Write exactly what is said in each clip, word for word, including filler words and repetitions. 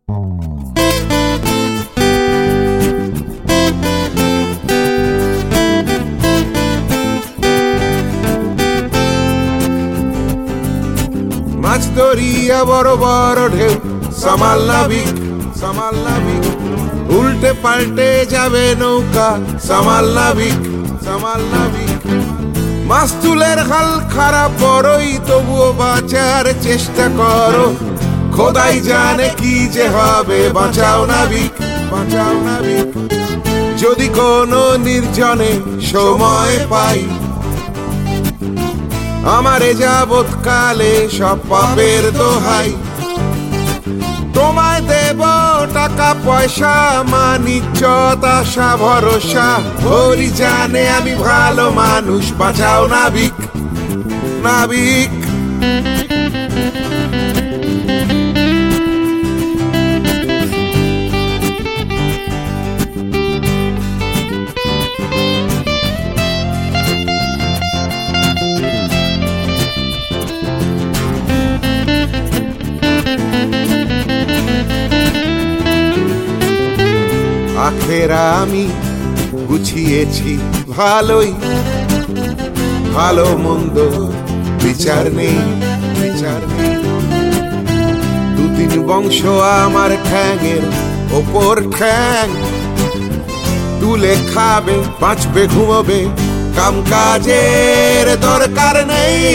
মাছ দরিয়া বড় বড় ঢেউ, সামাল নাবিক সামাল নাবিক, উল্টে পাল্টে যাবে নৌকা, সামাল নাবিক সামাল নাবিক। মাস্তুলের হাল খারাপ বড়ই, তবুও বাঁচার চেষ্টা করো, খোদাই জানে কি যে হবে, বাঁচাও নাবিক বাঁচাও নাবিক। যদি কোনো নির্জনে সময় পাই, আমারে যাবৎকালে সব পাপের দোহাই, তোমায় দেব টাকা পয়সা, মান ইজ্জত আশা ভরসা, হরি জানে আমি ভালো মানুষ, বাঁচাও নাবিক নাবিক। আখেরা আমি গুছিয়েছি ভালোই, ভালো মন্দ বিচার নেই বিচার নেই। দু তিন বংশ আমার ঠ্যাঙের ওপর ঠ্যাং, তুলে খাবে বাঁচবে ঘুমোবে, কাম কাজের দরকার নেই।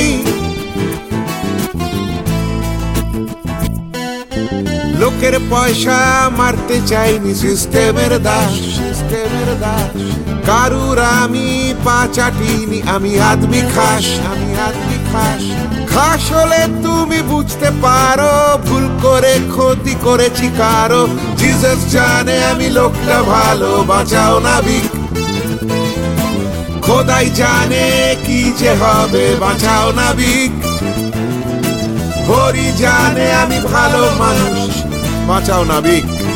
লোকের পয়সা মারতে চাইনি, সিস্টেমের দাস সিস্টেমের দাস। কারুর আমি পা চাটিনি, আমি আদমি খাস আমি আদমি খাস। খাস হলে তুমি বুঝতে পারো, ভুল করে ক্ষতি করেছি কারো, জিসাস জানে আমি লোকটা ভালো, বাঁচাও নাবিক। খোদাই জানে কি যে হবে, বাঁচাও নাবিক। হরি জানে আমি ভালো মানুষ, বাঁচাও নাবিক।